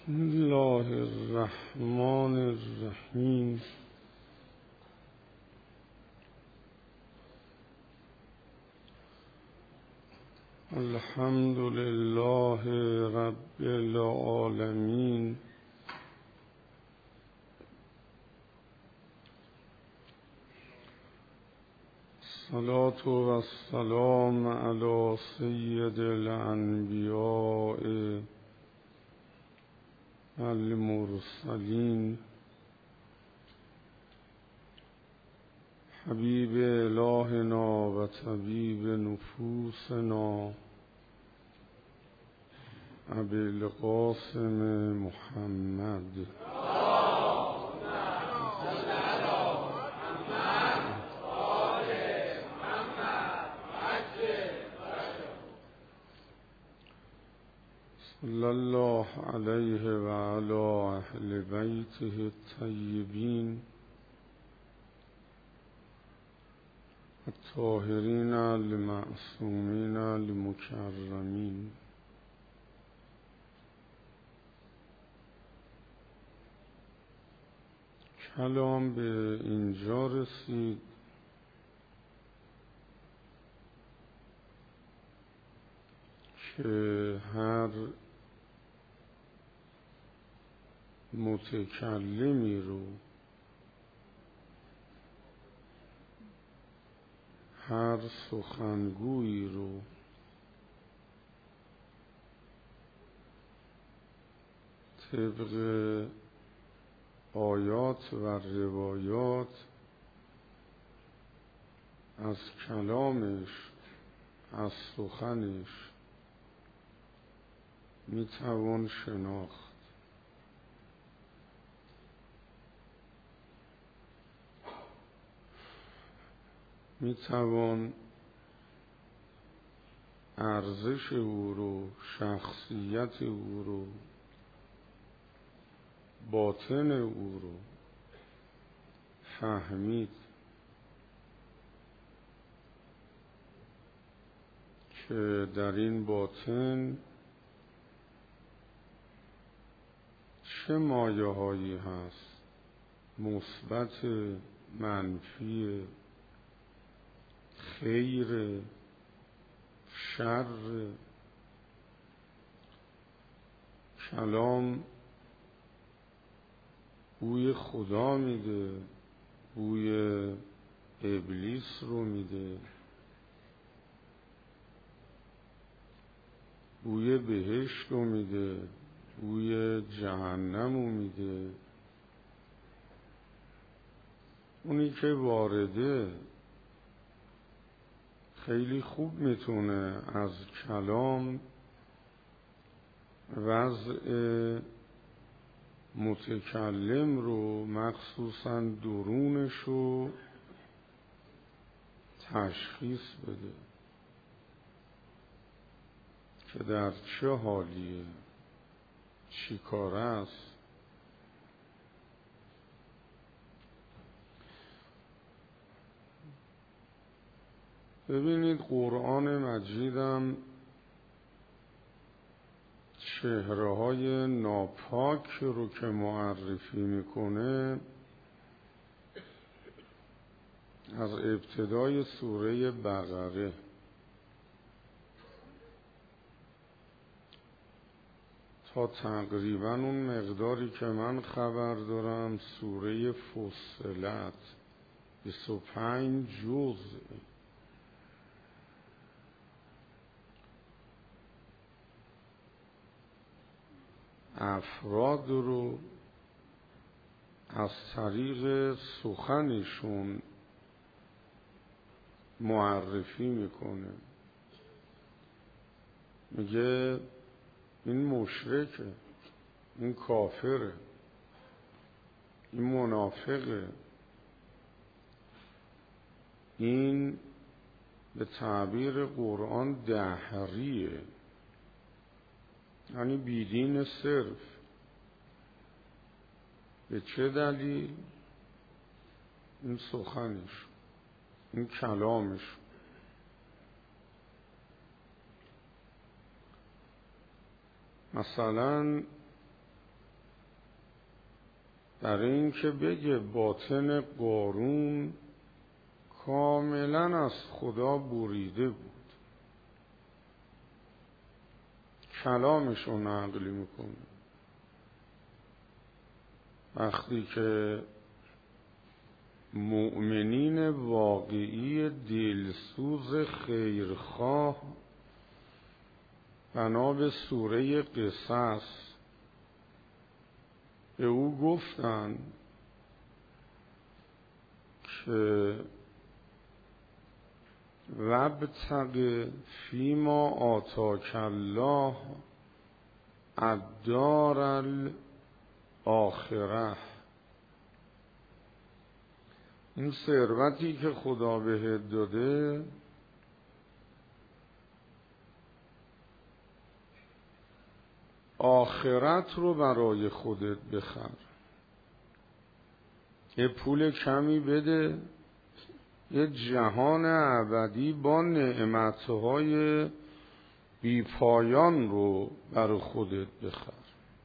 بسم الله الرحمن الرحیم. الحمد لله رب العالمین. الصلاة والسلام علی سید الانبیاء المرسلین حبیب الهنا و طبیب نفوسنا ابی القاسم محمد صلی الله علیه و علی اهل بیته الطیبین الطاهرین المعصومین المکرمین. کلام به اینجا رسید که هر متکلمی رو، هر سخنگویی رو طبق آیات و روایات از کلامش، از سخنش میتوان شناخت. میتوان ارزش او رو، شخصیت او رو، باطن او رو فهمید که در این باطن چه مایه هایی هست، مثبت، منفی، خیر، شر. کلام بوی خدا میده، بوی ابلیس رو میده، بوی بهشت رو میده، بوی جهنم رو میده. اونی که وارده خیلی خوب میتونه از کلام وضع متکلم رو، مخصوصاً درونش رو تشخیص بده که در چه حالیه، چی کاره است. ببینید قرآن مجیدم چهره‌های ناپاک رو که معرفی میکنه از ابتدای سوره بقره تا تقریبا اون مقداری که من خبر دارم سوره فصلت 25 جزء افراد رو از طریق سخنشون معرفی میکنه. میگه این مشرکه، این کافره، این منافقه، این به تعبیر قرآن دهریه، یعنی بیدین صرف. به چه دلیل؟ این سخنش، این کلامش. مثلا برای اینکه بگه باطن قارون کاملا از خدا بریده بود. کلامش رو نقل میکنه. وقتی که مؤمنین واقعی دلسوز خیرخواه بنا به سوره قصص به او گفتن که وابتغ فیما آتاک الله الدار الاخره، این ثروتی که خدا بهت داده آخرت رو برای خودت بخر. یه پول کمی بده، یه جهان ابدی با نعمتهای بی پایان رو برای خودت بخر.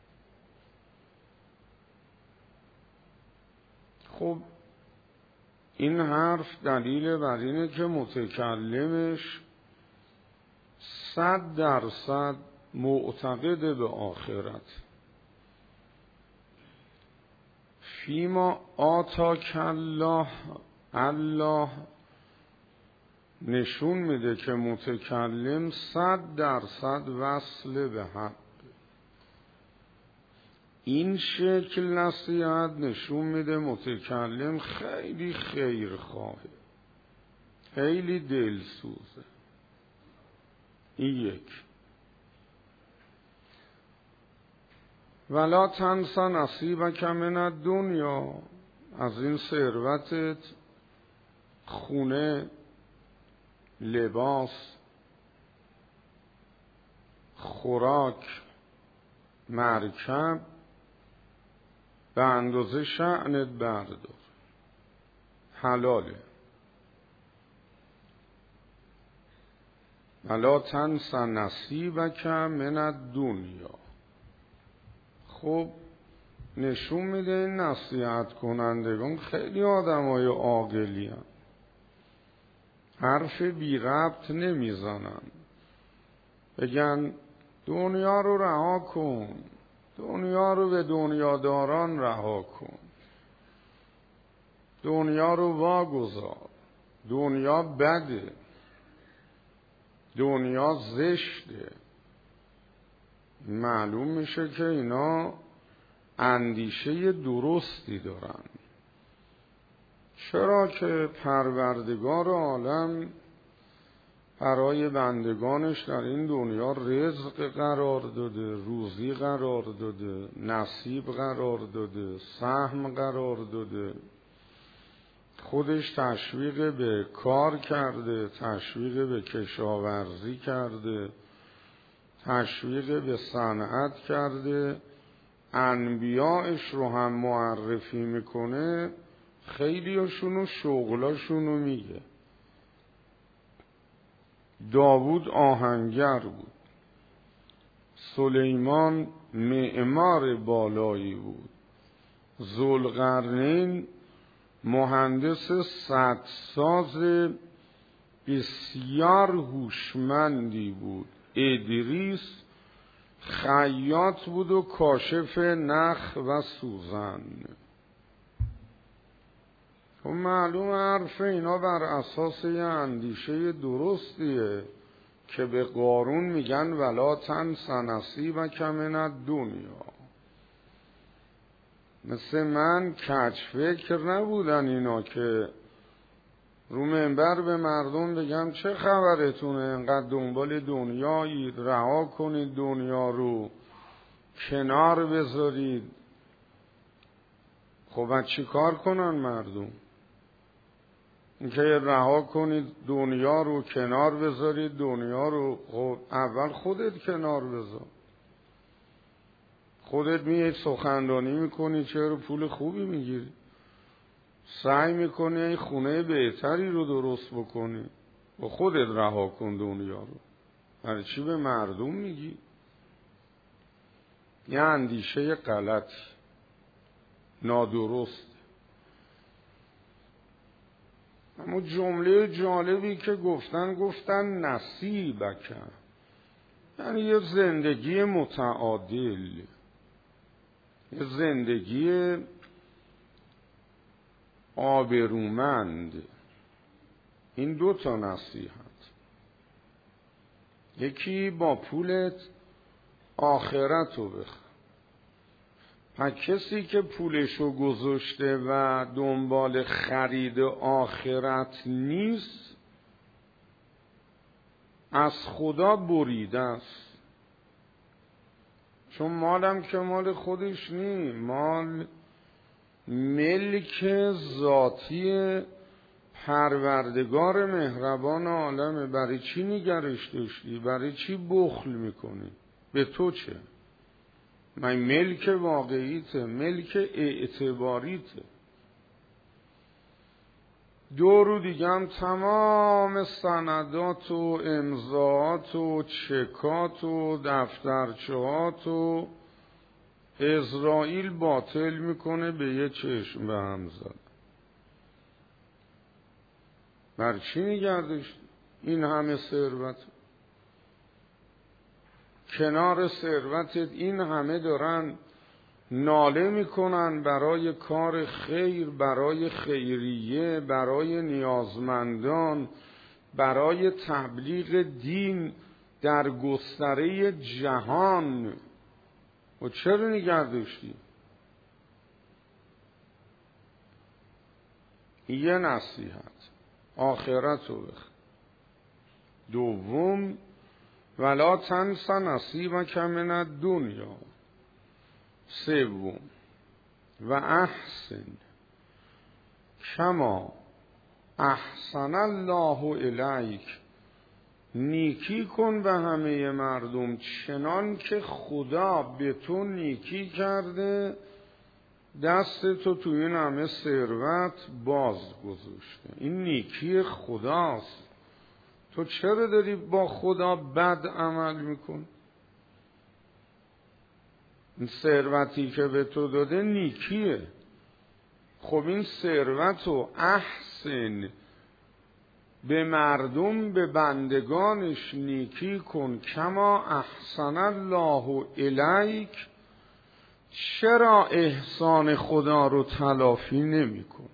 خب این حرف دلیل بر اینه که متکلمش 100% معتقد به آخرت. فیما آتاک الله، الله نشون میده که متکلم 100% وصل به حق. این شکل نصیحت نشون میده متکلم خیلی خیرخواهه، خیلی دلسوزه. این یک. ولا تنس نصیبک من الدنیا، از این ثروتت خونه، لباس، خوراک، مرکب به اندازه شأنت بردار، حلاله. ولا تنس نصیبک من الدنیا. خب نشون میده این نصیحت کنندگان خیلی آدمای عاقلی هستند، حرف بی ربط نمیزنن. بگن دنیا رو رها کن، دنیا رو به دنیاداران رها کن، دنیا رو واگذار، دنیا بده، دنیا زشته. معلوم میشه که اینا اندیشه درستی دارن. چرا که پروردگار عالم برای بندگانش در این دنیا رزق قرار داده، روزی قرار داده، نصیب قرار داده، سهم قرار داده. خودش تشویق به کار کرده، تشویق به کشاورزی کرده، تشویق به صنعت کرده. انبیاءش رو هم معرفی میکنه، خیلیاشونو شغلاشونو میگه. داوود آهنگر بود، سلیمان معمار بالایی بود، ذوالقرنین مهندس سدساز بسیار هوشمندی بود، ادریس خیاط بود و کاشف نخ و سوزن. خب معلوم حرف اینا بر اساس یه اندیشه درستیه که به قارون میگن ولا تنس نصیبک من الدنیا. مثل من کج فکر نبودن اینا که رو منبر به مردم بگم چه خبرتونه، انقدر دنبال دنیایید، رها کنید دنیا رو، کنار بذارید. خب بعد چی کار کنن مردم؟ اینکه رها کنید دنیا رو، کنار بذارید دنیا رو. خب اول خودت کنار بذار. خودت میید سخنرانی میکنی، چرا پول خوبی میگیری، سعی میکنی این خونه بهتری رو درست بکنی و خودت رها کن دنیا رو. برای چی به مردم میگی؟ یه اندیشه غلطی. نادرست. اما جمله جالبی که گفتن نصیبک، یعنی یه زندگی متعادل، یه زندگی آبرومند. این 2 تا نصیحت. یکی با پولت آخرت رو بخر. پس کسی که پولشو گذاشته و دنبال خرید آخرت نیست، از خدا بریده است. چون مالم که مال خودش نی، مال ملک ذاتی پروردگار مهربان عالمه. برای چی نگرش داشتی؟ برای چی بخل میکنی؟ به تو چه؟ من ملک واقعیته، ملک اعتباریته. 2 رو دیگه هم تمام سندات و امضاءات و چکات و دفترچهات و اسرائیل باطل میکنه به یه چشم به هم زد. بر چی نگردش این همه ثروت؟ کنار ثروتت این همه دارن ناله میکنن برای کار خیر، برای خیریه، برای نیازمندان، برای تبلیغ دین در گستره جهان. و چرا نگردشتی؟ یه نصیحت، آخرت رو بخیر. 2 ولا تنس نصیبک من الدنیا. 3 و احسن کما احسن الله الیک. نیکی کن به همه مردم چنان که خدا به تو نیکی کرده، دست تو این همه ثروت باز گذاشته. این نیکی خداست. تو چرا داری با خدا بد عمل میکن؟ این ثروتی که به تو داده نیکیه. خب این ثروت رو احسن، به مردم، به بندگانش نیکی کن. کما احسن الله الیک. چرا احسان خدا رو تلافی نمی کن؟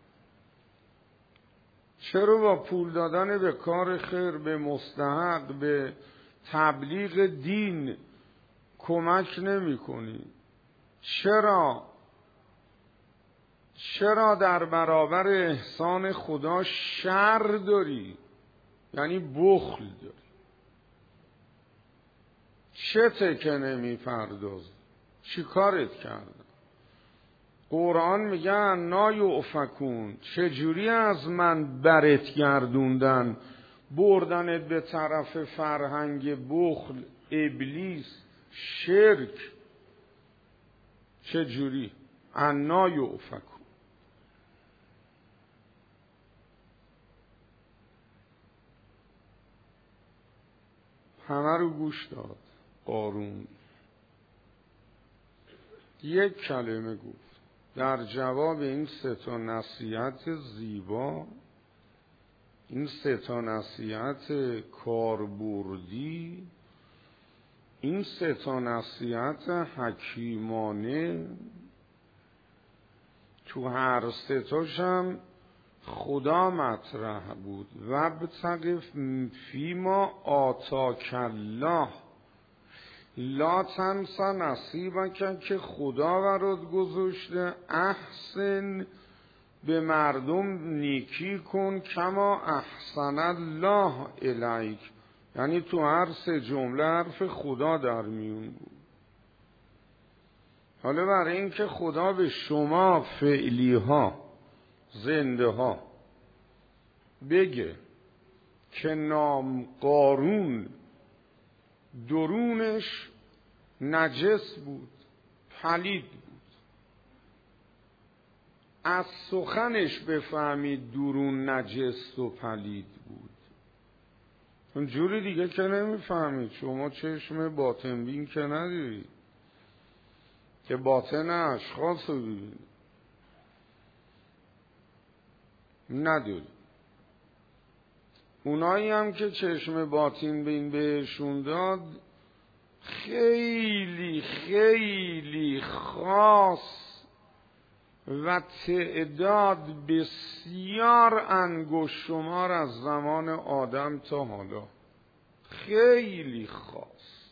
چرا با پول دادن به کار خیر، به مستحق، به تبلیغ دین کمک نمی کنی؟ چرا در برابر احسان خدا شر داری؟ یعنی بخل داری. چته که نمی پردازی؟ چی کارت کردن؟ قرآن میگه انا یؤفکون. چجوری از من برت گردوندن، بردنت به طرف فرهنگ بخل، ابلیس، شرک؟ چجوری؟ انا یؤفکون. همه رو گوش داد قارون. یک کلمه گفت در جواب این 3 نصیحت زیبا، این 3 نصیحت کاربردی، این 3 نصیحت حکیمانه. تو هر 3 هم خدا مطرح بود. و بتقف فیما آتاک الله لا تنس نصیبک، که خدا برات گذاشته. احسن، به مردم نیکی کن. کما احسن الله الیک، یعنی تو هر 3 جمله حرف خدا در میون بود. حالا برای این که خدا به شما فعلی ها، زنده ها بگه که نام قارون درونش نجس بود، پلید بود، از سخنش بفهمید درون نجس و پلید بود. اون جوری دیگه که نمیفهمید. شما چشم باطن بین که ندارید. که باطن اشخاص رو ببینی، نداری. اونایی هم که چشم باطن بهشون داد خیلی خیلی خاص و تعداد بسیار انگشت شمار از زمان آدم تا حالا، خیلی خاص.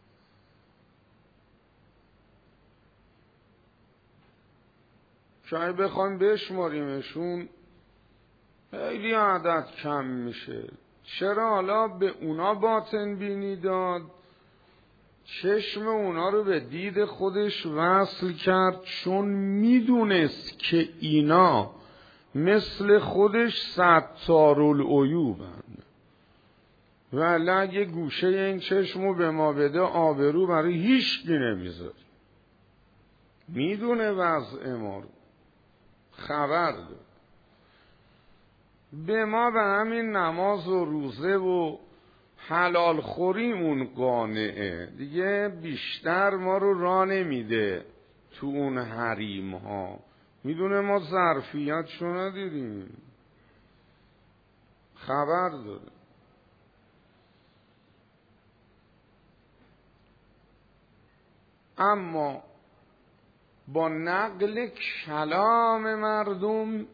شاید بخوایم بشماریمشون خیلی عدد کم میشه. چرا حالا به اونا باطن بینی داد؟ چشم اونا رو به دید خودش وصل کرد، چون میدونست که اینا مثل خودش ستارالعیوبن. ولی اگه گوشه این چشمو به ما بده آبرو برای هیچ کی نمیذاری. میدونه وضع ما رو، خبر داره. به ما به همین نماز و روزه و حلال خوریمون قانعه دیگه، بیشتر ما رو راه نمیده تو اون حریم ها. میدونه ما ظرفیت شو ندیدیم، خبر داره. اما با نقل کلام مردم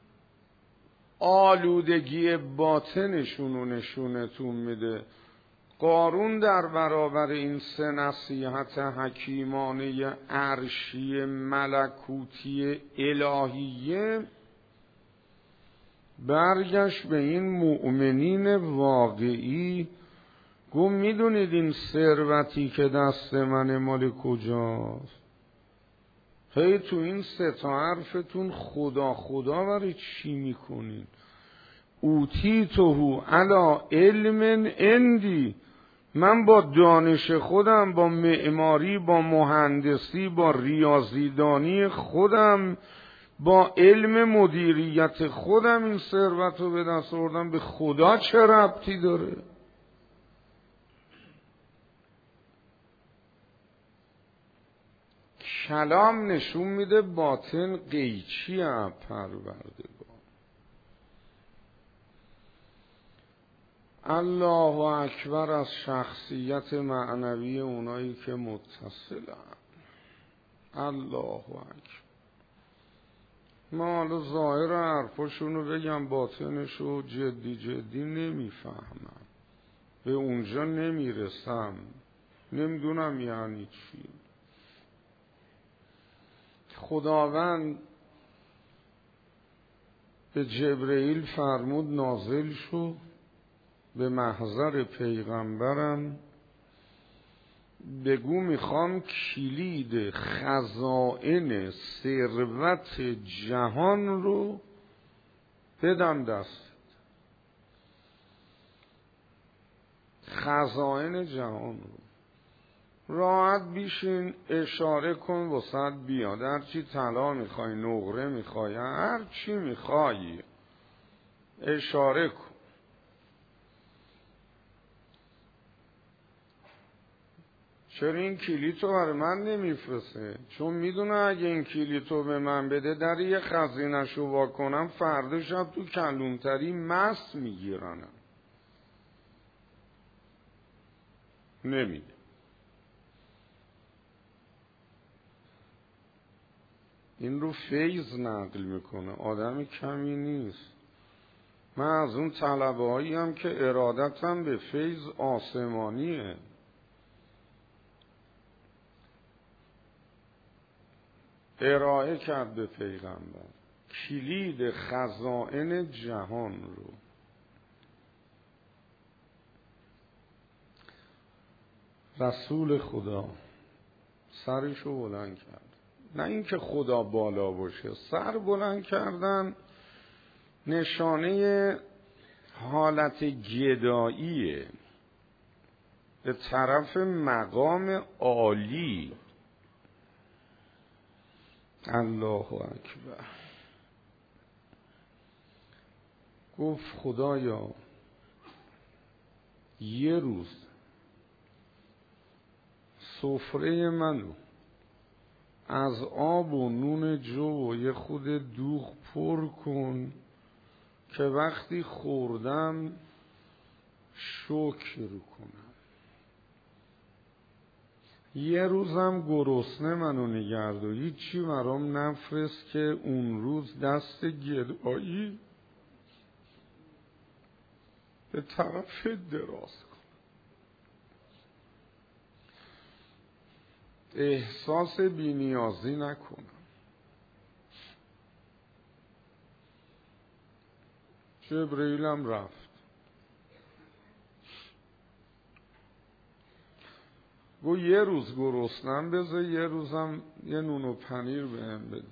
آلودگی باطنشون رو نشونتون میده. قارون در برابر این سه نصیحت حکیمانه عرشی ملکوتی الهیه برگشت به این مؤمنین واقعی، گفت میدونید این ثروتی که دست من مال کجاست؟ هی تو این سه تا حرفتون خدا خدا برای چی میکنین؟ اوتیتهو علی علم عندی، من با دانش خودم، با معماری، با مهندسی، با ریاضیدانی خودم، با علم مدیریت خودم این ثروت رو به دست آوردم. به خدا چه ربطی داره؟ کلام نشون میده باطن قیچی پروردگار. الله اکبر از شخصیت معنوی اونایی که متصلن. الله اکبر. ما حالا ظاهر حرفاشونو بگم، باطنشو جدی جدی نمیفهمم، به اونجا نمیرسم، نمیدونم یعنی چی. خداوند به جبرئیل فرمود نازل شو به محضر پیغمبرم، بگو میخوام کلید خزائن ثروت جهان رو بدم دست. خزائن جهان رو راحت بیشین اشاره کن وسط بیاد. هر چی طلا میخوای، نقره میخوای، هر چی میخوای اشاره کن. چرا این کلیتو برای من نمیفرسته؟ چون میدونه اگه این کلیتو به من بده در یه خزینه‌شو واکنم، فردا شب تو کلونتری مست میگیرنم. نمیده. این رو فیض نقل میکنه، آدم کمی نیست. من از اون طلبه هایی هم که ارادتم به فیض آسمانیه. ارائه کرد به پیغمبر کلید خزائن جهان رو. رسول خدا سرشو بلند کرد، نه اینکه خدا بالا باشه، سر بلند کردن نشانه حالت گداییه به طرف مقام عالی. الله اکبر. گفت خدایا یه روز سفره منو از آب و نون جو و یه خود دوغ پر کن که وقتی خوردم شکر کنم. یه روزم گرسنه منو نگرد و هیچی برام نفرست که اون روز دست گدایی به طرف دراز کنم. احساس بی‌نیازی نکنم. جبرئیلم رفت. گو یه روز گرسنم بذار، یه روزم یه نون و پنیر بهم بده.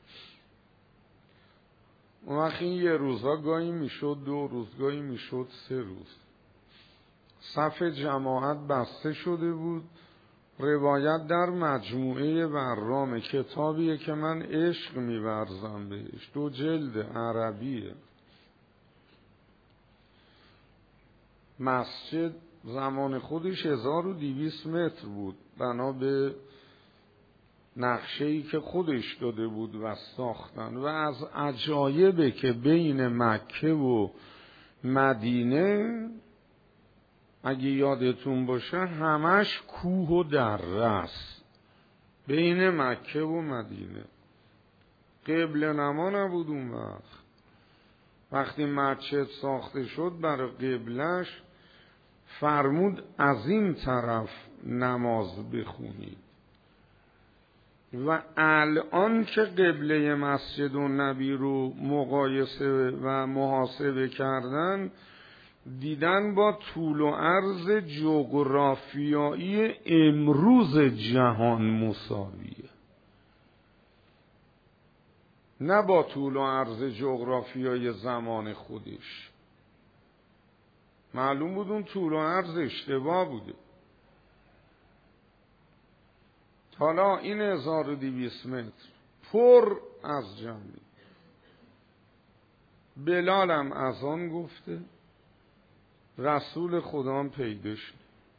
اون وقت این یه روزها گاهی میشد 2 روز، گاهی میشد 3 روز. صف جماعت بسته شده بود. روایت در مجموعه برام، کتابیه که من عشق می‌ورزم بهش، 2 جلد عربیه. مسجد زمان خودش 1200 متر بود بنا به نقشه‌ای که خودش داده بود و ساختن. و از عجایبه که بین مکه و مدینه اگه یادتون باشه همش کوه و دره است. بین مکه و مدینه قبله نما نبود. اون وقتی مسجد ساخته شد برای قبلش فرمود از این طرف نماز بخونید. و الان که قبله مسجد النبی رو مقایسه و محاسبه کردن دیدن با طول و عرض جغرافیایی امروز جهان مساویه، نه با طول و عرض جغرافیایی زمان خودش. معلوم بود اون طول و عرض اشتباه بوده. حالا این 1200 متر پر از جمعی. بلالم اذان گفته، رسول خدا هم پیدا شد.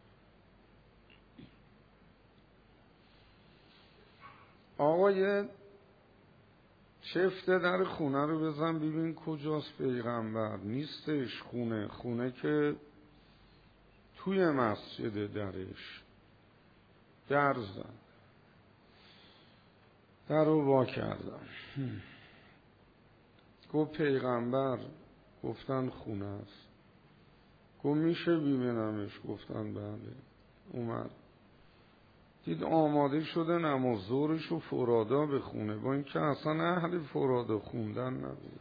آقای چفت در خونه رو بزن ببین کجاست پیغمبر. نیستش. خونه که توی مسجد درش. در زن. در رو وا کردم. گفت پیغمبر. گفتن خونه است. گفت میشه ببینمش؟ گفتن بله. اومد دید آماده شده نماز ظهرش و فرادا بخونه، با اینکه اصلا اهل فرادا خوندن نبود.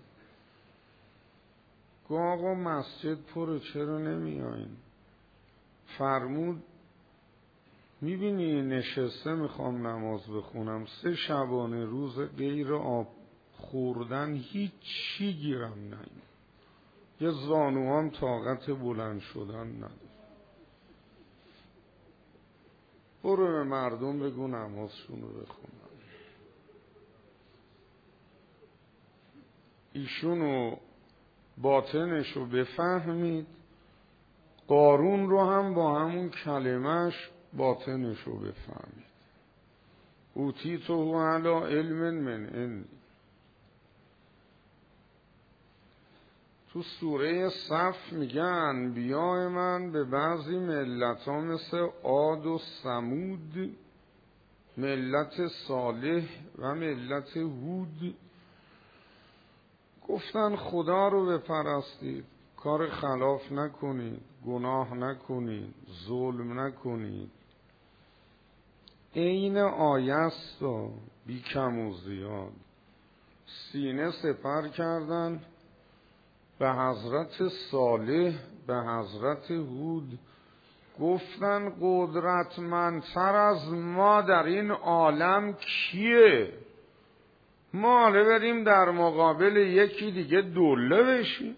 گفت آقا مسجد پره چرا نمیایین؟ فرمود میبینی نشسته میخوام نماز بخونم 3 شبانه روز غیر آب خوردن هیچی گیرم نیم، یه زانوام طاقت بلند شدن نداره. برو به مردم بگو نمازشون رو بخونن. ایشونو باطنش رو بفهمید. قارون رو هم با همون کلمش باطنش رو بفهمید. اوتیتو علی علم من عندی. تو سوره صف میگه انبیاء من به بعضی ملت ها مثل عاد و ثمود، ملت صالح و ملت هود گفتن خدا رو بپرستید، کار خلاف نکنید، گناه نکنید، ظلم نکنید. عین آیه است بی کم و زیاد. سینه سپر کردن به حضرت صالح، به حضرت هود، گفتن قدرتمندتر از ما در این عالم کیه؟ ما حالا بریم در مقابل یکی دیگه دوله بشیم؟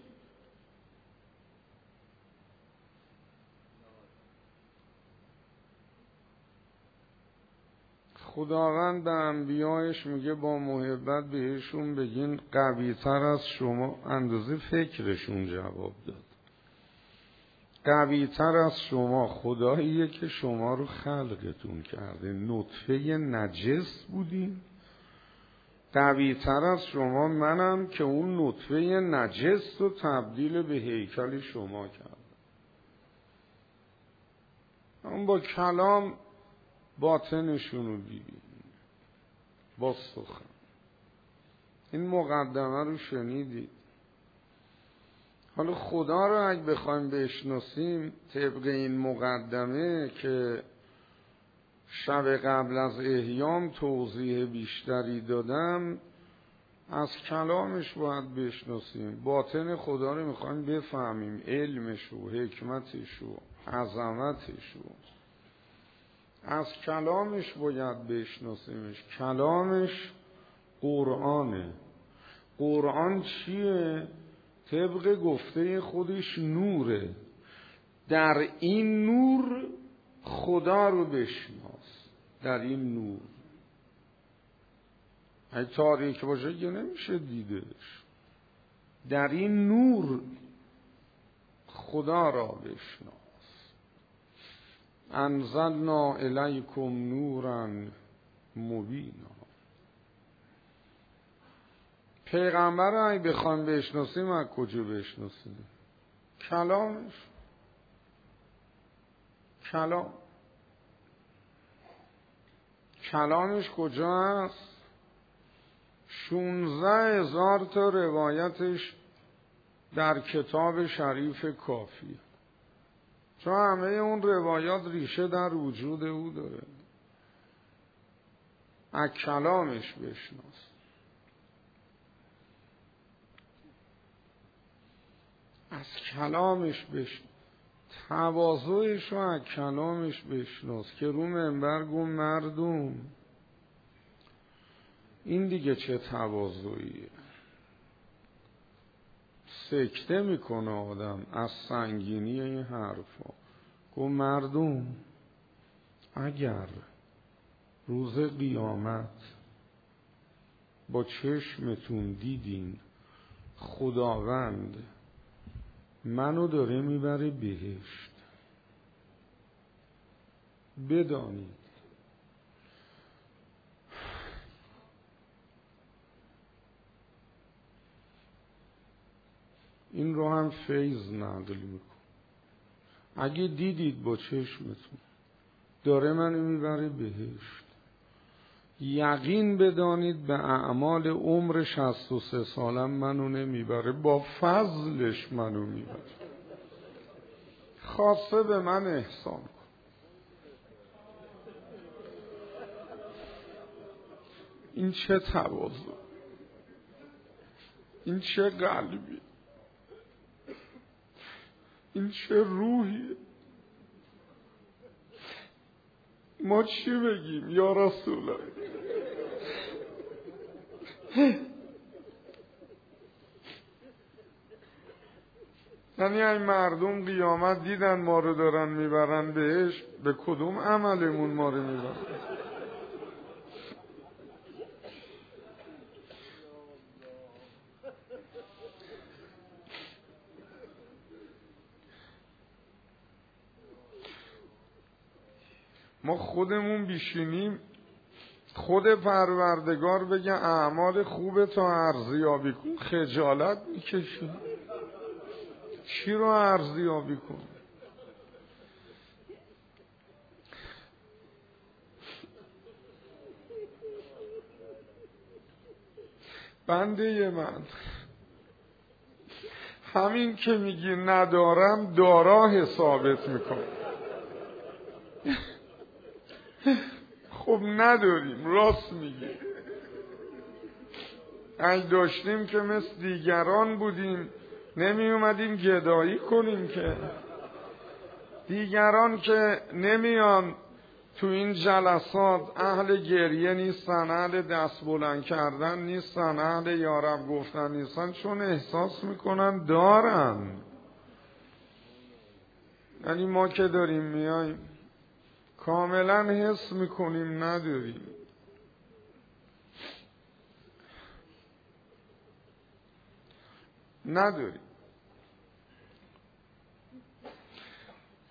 خداوند به انبیایش میگه با محبت بهشون بگین قوی تر از شما، اندازه فکرشون جواب داد. قوی تر از شما خداییه که شما رو خلقتون کرده. نطفه نجس بودین، قوی تر از شما منم که اون نطفه نجس رو تبدیل به هیکل شما کردم. اون با کلام باطنشون رو دیدیم، با سخن. این مقدمه رو شنیدید. حالا خدا رو اگه بخوایم بشناسیم طبق این مقدمه که شب قبل از احیام توضیح بیشتری دادم، از کلامش باید بشناسیم. باطن خدا رو میخوایم بفهمیم، علمش و حکمتش و عظمتش و از کلامش باید بشناسیمش. کلامش قرآنه. قرآن چیه؟ طبق گفته خودش نوره. در این نور خدا رو بشناس. در این نور. اگه تاریک باشه که نمیشه دیدش. در این نور خدا را بشناس. انزلنا الیکم نورا مبینا. پیغمبر رو اگه بخوایم بشناسیم از کجا بشناسیم؟ کلامش. کلامش کجا هست؟ 16,000 تا روایتش در کتاب شریف کافی. چون همه اون روایات ریشه در وجود او داره. از کلامش بشناس. از کلامش بشناس. تواضعش رو از کلامش بشناس که رو منبر گفت مردم این دیگه چه تواضعیه. سکته میکنه آدم از سنگینی این حرفا. گفت مردم اگر روز قیامت با چشمتون دیدین خداوند منو داره میبره بهشت، بدانید این رو هم فیض نقل میکن. اگه دیدید با چشمتون داره منو میبره بهشت، یقین بدانید به اعمال عمر 63 سالم منو نمیبره، با فضلش منو میبره. خاصه به من احسان کن. این چه تواضع، این چه قلبی، این چه روحیه. ما چی بگیم یا رسول الله؟ یعنی این مردم قیامت دیدن ما رو دارن میبرن بهش، به کدوم عملمون ما رو میبرن؟ ما خودمون بیشینیم خود پروردگار بگه اعمال خوب تا ارزیابی کن، خجالت میکشیم. چی رو ارزیابی کن؟ بنده من همین که میگی ندارم دارا حسابت میکن. خب نداریم، راست میگی. اگه داشتیم که مثل دیگران بودیم نمی اومدیم گدایی کنیم. که دیگران که نمیان تو این جلسات اهل گریه نیستن، اهل دست بلند کردن نیستن، اهل یارب گفتن نیستن، چون احساس میکنن دارن. یعنی ما که داریم میاییم کاملا حس میکنیم نداریم.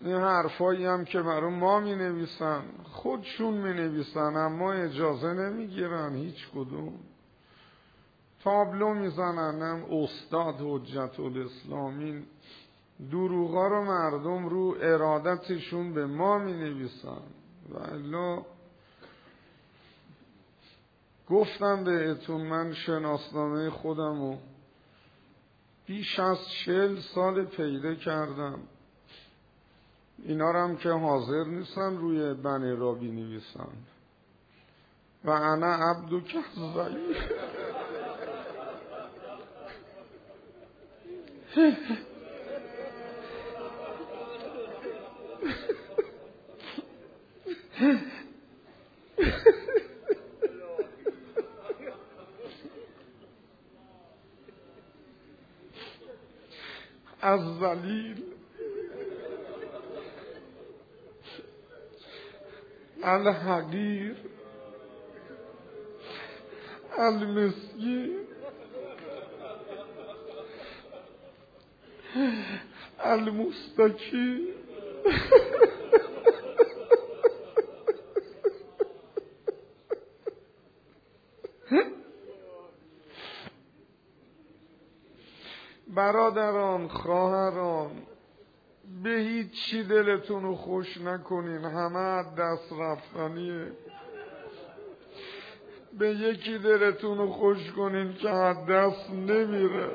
این حرفایی هم که برای ما می نویسن خودشون می نویسن، اما اجازه نمی گیرن هیچ کدوم. تابلو می زنن هم استاد حجت الاسلام. این دروغا رو مردم رو ارادتشون به ما می نویسن. و الا گفتم بهتون من شناسنامه خودم رو بیش از 40 سال پیدا کردم. اینا رو هم که حاضر نیستن روی بنه را بی نویسن. و انا عبدو کذایی از ذلیل الحقیر المسکین المستکی برادران، خواهران، به هیچ چی دلتون رو خوش نکنین، همه از دست رفتنیه. به یکی دلتون رو خوش کنین که از دست نمیره،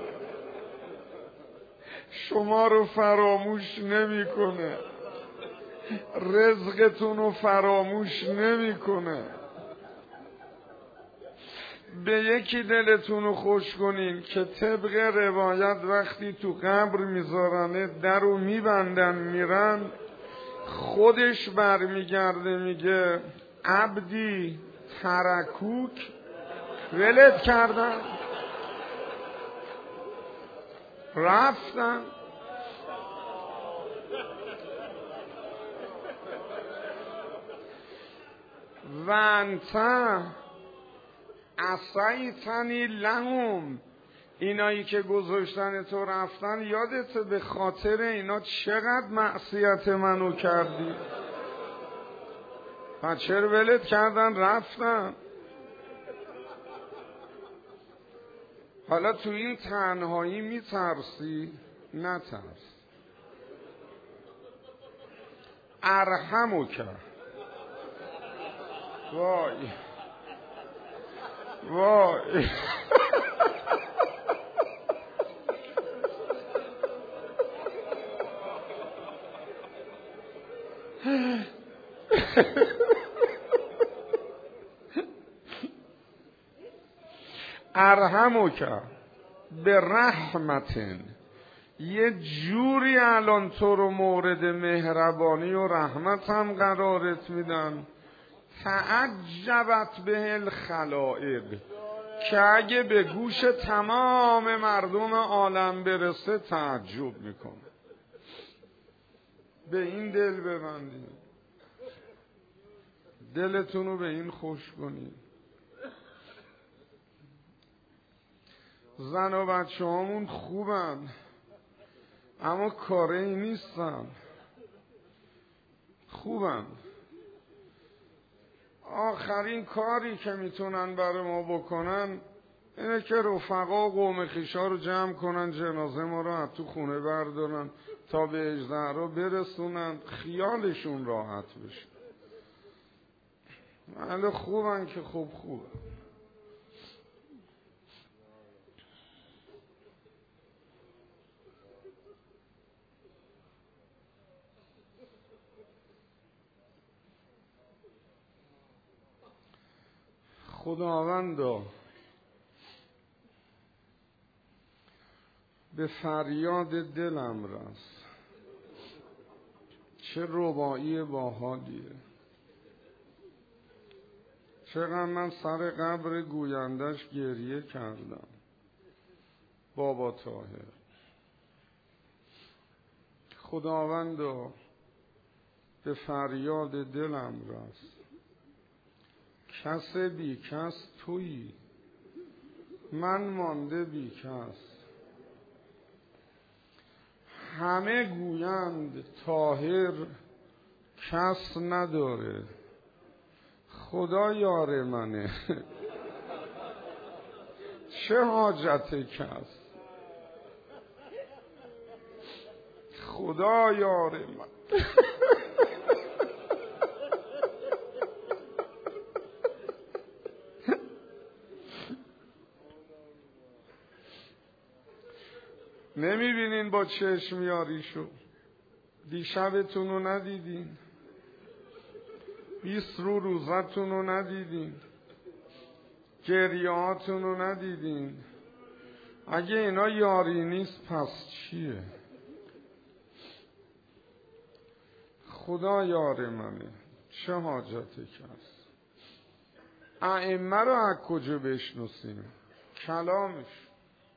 شما رو فراموش نمیکنه، رزقتون رو فراموش نمیکنه. به یکی دلتون رو خوش کنین که طبق روایت وقتی تو قبر میذارنه در رو میبندن میرن، خودش برمیگرده میگه عبدی ترکوک، ولت کردن رفتن. و انت عصیتنی لهم، اینایی که گذاشتن تو رفتن یادت به خاطر اینا چقدر معصیت منو کردی، و چرا ولت کردن رفتن. حالا تو این تنهایی میترسی؟ نترس. ارحمو کرد. وای وای ارحمو کرد به رحمتن، یه جوری الان تو رو مورد مهربانی و رحمت هم قرارت میدن تعجبت به الخلائق، که اگه به گوش تمام مردم عالم برسه تعجب میکنه. به این دل ببندید، دلتون رو به این خوش کنید. زن و بچه هامون خوبن اما کاری نیستن، خوبن. آخرین کاری که میتونن برای ما بکنن اینه که رفقا و قوم خویشا رو جمع کنن، جنازه ما رو از تو خونه بردارن تا به اجدهرا برسونن، خیالشون راحت بشه. ولی خوبن که خوبه. خداوندا به فریاد دلم رس، چه رباعی باحالیه. چقدر من سر قبر گویندش گریه کردم. بابا طاهر، خداوندا به فریاد دلم رس، کس بی کس تویی، من مانده بی کس. همه گویند طاهر کس نداره، خدا یار منه. چه حاجت کس، خدا یار من. نمیبینین با چشم یاریشو؟ دیشبتون رو ندیدین؟ 20 روزتون رو ندیدین؟ گریهاتون رو ندیدین؟ اگه اینا یاری نیست پس چیه؟ خدا یار منه، چه حاجت کس. ائمه رو از کجا بشناسیم؟ کلامش.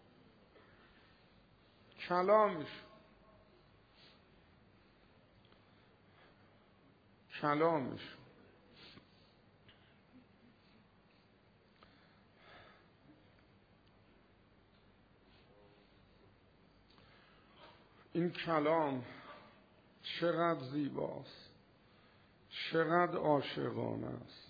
این کلام چقدر زیباست، چقدر عاشقانه است.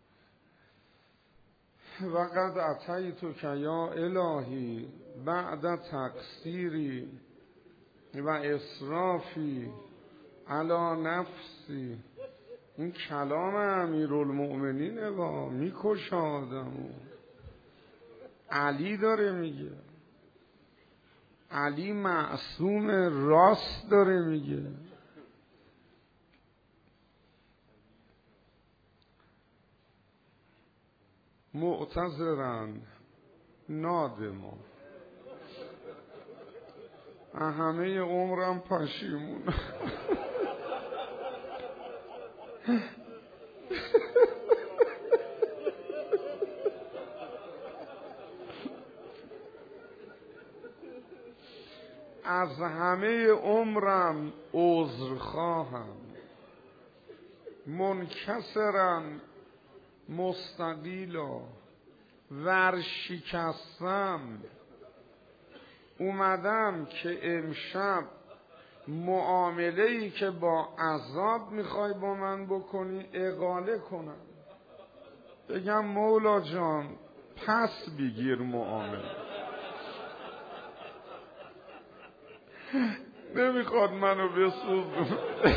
وقد اتیتک یا الهی بعد تقصیری و اسرافی علی نفسی. این کلام امیرالمؤمنینه، با میکشه آدمو. علی داره میگه، علی معصوم راست داره میگه. معتذرن نادما، همه عمرم پشیمون. از همه عمرم عذرخواهم، منکسرم مستقیلا، ورشکستم. اومدم که امشب معامله‌ای که با عذاب میخوای با من بکنی اقاله کنم، بگم مولا جان پس بگیر معامله. نمیخواد منو بسوزون.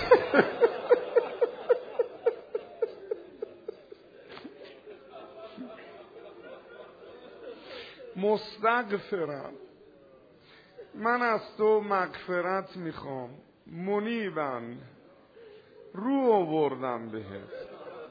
مستغفرم، من از تو مغفرت میخوام. منیبن، رو آوردم بهت.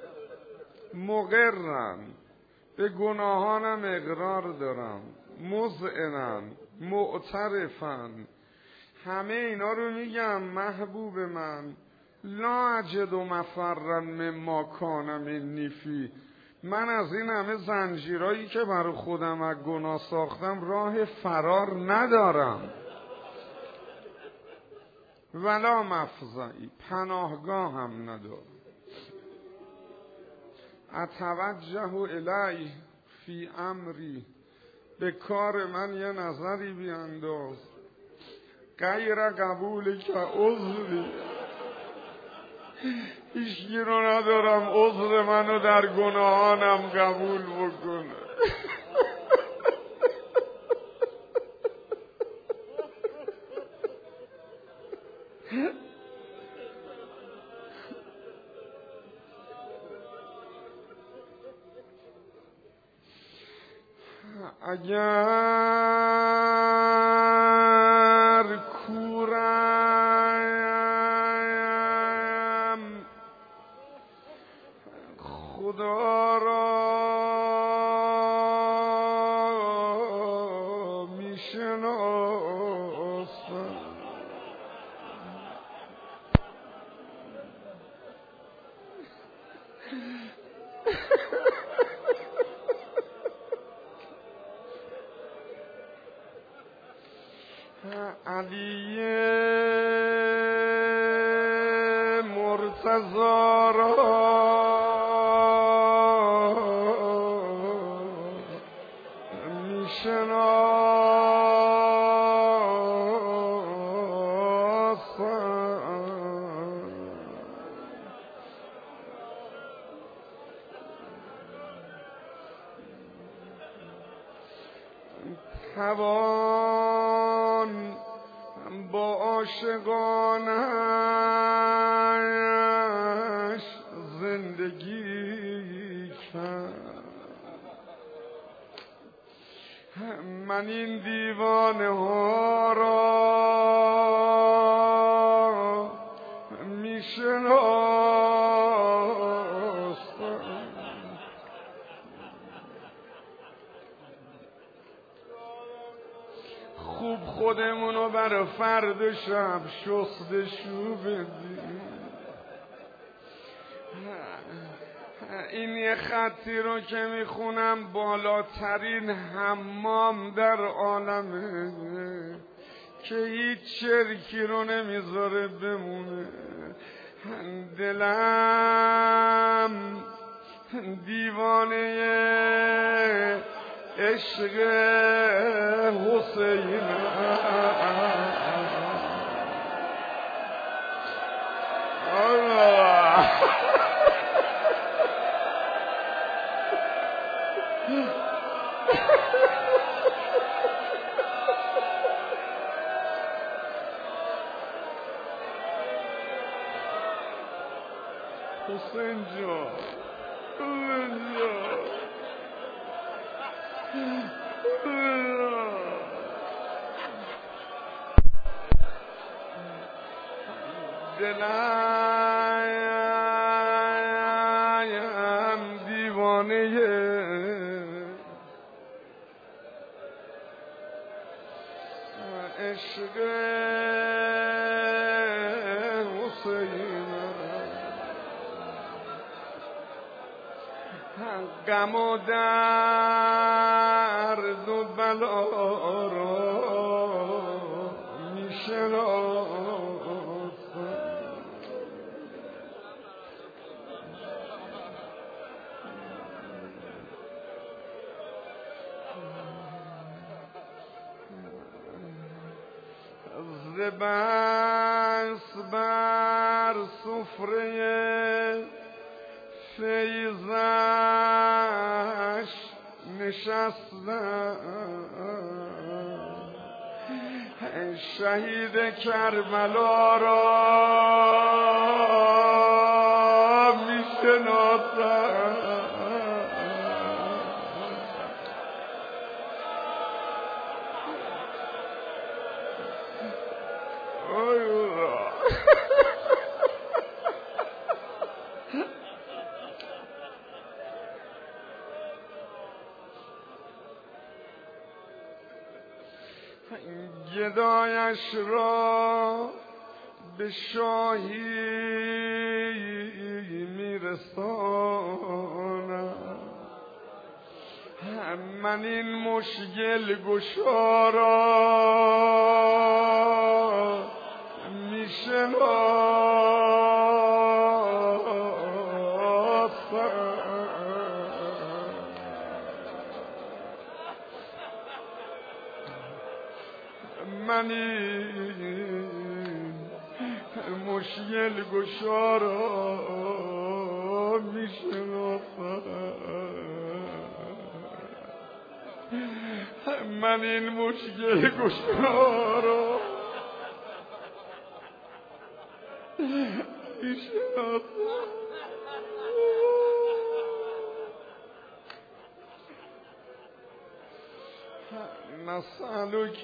مقرن، به گناهانم اقرار دارم. مذعنن، معترفن، همه اینا رو میگم محبوب من. لا اجد مفرا مما کان منی فی. من از این همه زنجیرایی که برای خودم از گناه ساختم راه فرار ندارم. ولا مفزعی، پناهگاه هم ندارم. اتوجه الیه فی امری، به کار من یه نظری بیانداز. غیر قبول که عذری، هیچکی رو ندارم عذر منو در گناهانم قبول بکنه. اگر کورم خدا را میشناسم، علی مرتضی را میشناسم. توان با عاشقانش زندگی کرد. من این دیوانه ها را میشناسم، خوب خودمونو برای فرد شب شستشو بدیم. این یه خطی رو که میخونم بالاترین حمام در عالمه که هیچ چرکی رو نمیذاره بمونه. دلم دیوانه عشق حسین حسین جان، دلم دیوانه عشق حسین، غم و درد و بلا را میشناسم. ز بس بر سفره فیضش نشستم، شهید کربلا را میشناسم. گدایش را به شاهی میرسانم، من این مشکل گشا را میشناسم. من این مشکل گشا را میشناسم، من این مشکل گشا را میشناسم. نسألك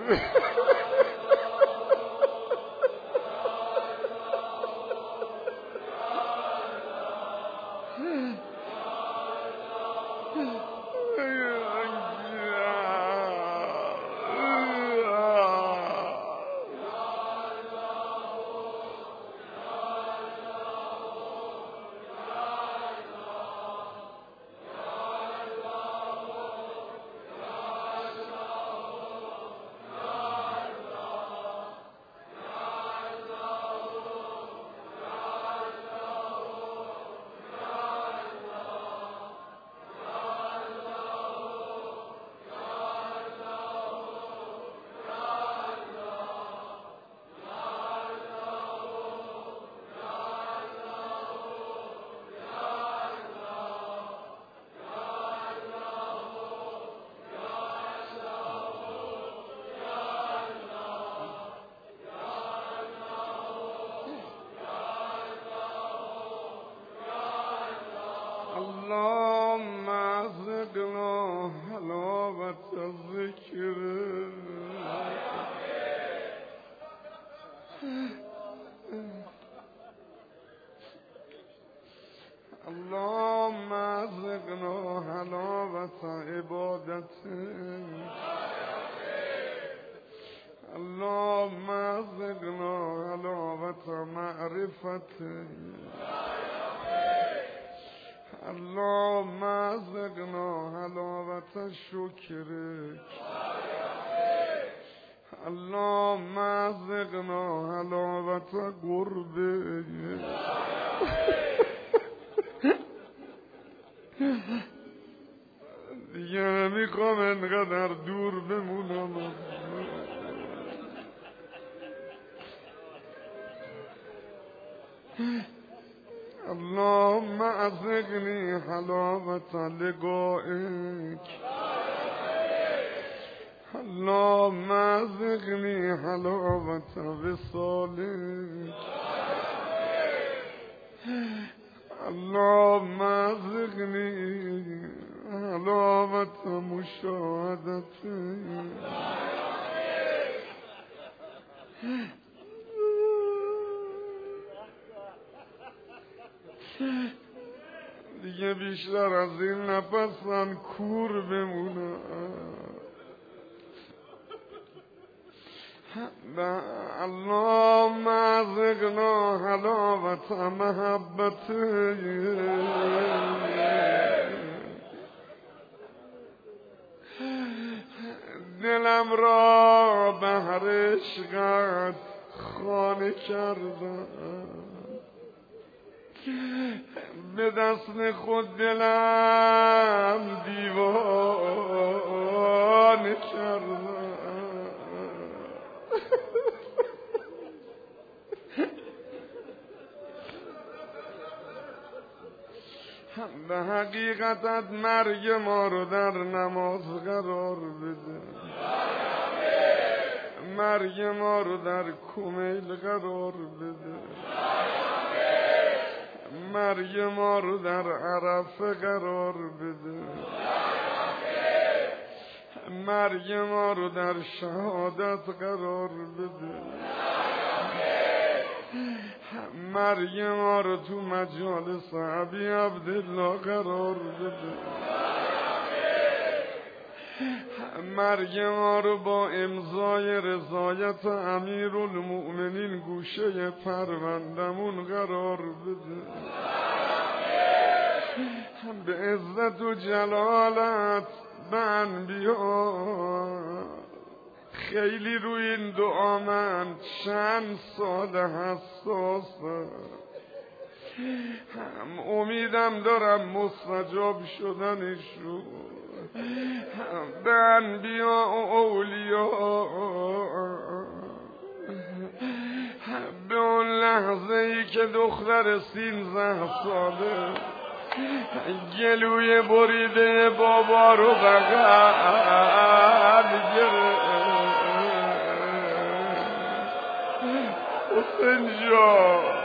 اللهم ارزقنا حلاوة الذكر اللهم ارزقنا حلاوة عبادتك اللهم ارزقنا حلاوة معرفتك اللهم ارزقنا حلاوة شکرک اللهم ارزقنا حلاوة قربک دیگه نمیخوام انقدر دور بمونم اللهم ارزقني حلاوة لقائك اللهم ارزقني حلاوة وصالك اللهم ارزقني حلاوة مشاهدتك دیگه بیشتر از این نفسم کور بمونم اللهم ارزقنا حلاوة محبتك دلم را بهر عشقت خانه کردم به دست خود دلم دیوانه کردم به حقیقتت مرگ ما رو در نماز قرار بده مرگ ما رو در کمیل قرار بده مرگ ما رو در عرفه قرار بده مرگ ما رو در شهادت قرار بده مرگ ما رو تو مجالس ابی عبدالله قرار بده مرگ ما رو با امضای رضایت امیرالمؤمنین گوشه پروندمون قرار بده به عزت و جلالت به انبیا خیلی روی این دعا من چند سال حساسم امیدم دارم مستجاب شدنش رو به انبیا و اولیاء به اون لحظه ای که دختر 13 ساله گلوی بریده بابا رو بغل گرفت حسین جان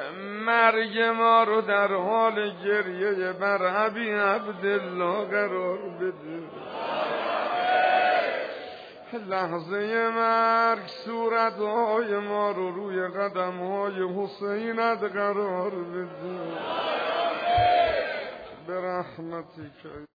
مرگ ما رو در حال گریه بر ابی عبدالله قرار بده. لحظه مرگ صورتهای ما رو روی قدمهای حسینت قرار بده. به رحمتی که